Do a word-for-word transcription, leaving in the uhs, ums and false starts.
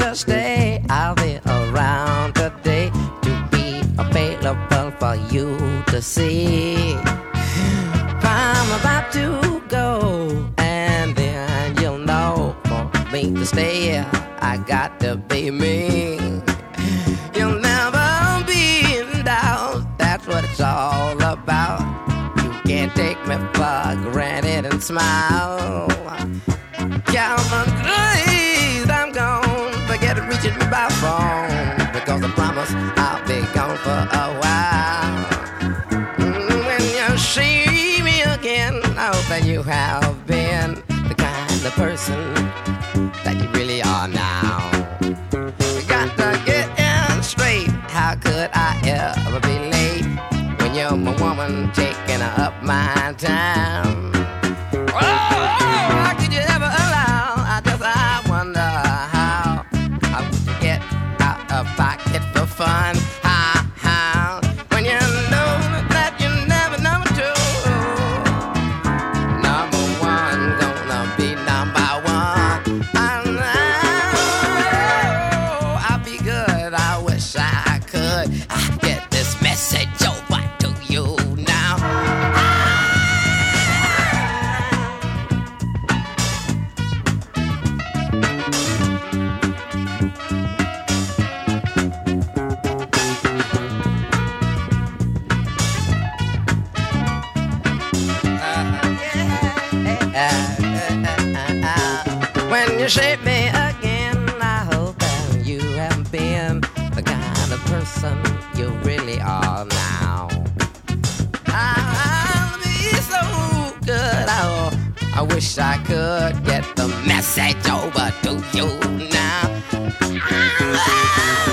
to stay. I'll be around today to be available for you to see. I'm about to go, and then you'll know for me to stay. I got to be me. You'll never be in doubt. That's what it's all about. You can't take me for granted and smile. Count on days I'm gone. Forget reaching me by phone, because I promise I'll be gone for a while. Mm, when you see me again, I hope that you have been the kind of person that you really are now. You got to get in straight. How could I ever be late when you're my woman taking up my time? Oh, how could you ever allow? I just I wonder how. How would you get out of pocket for fun? How, how? When you know that you never number two. Number one gonna be number one. I know I'll be good. I wish I could. I get this message over to you now. When you shape me again, I hope that you have been the kind of person you really are now. I'll be so good. Oh, I wish I could get the message over to you now.